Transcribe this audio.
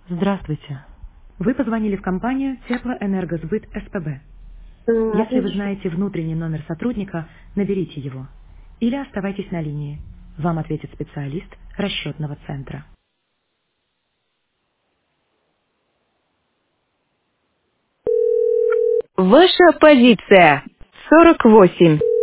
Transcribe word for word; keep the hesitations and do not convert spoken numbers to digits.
Здравствуйте. Вы позвонили в компанию Теплоэнергосбыт СПБ. М, Если вы Отлично. знаете внутренний номер сотрудника, наберите его. Или оставайтесь на линии. Вам ответит специалист расчетного центра. Ваша позиция. сорок восемь.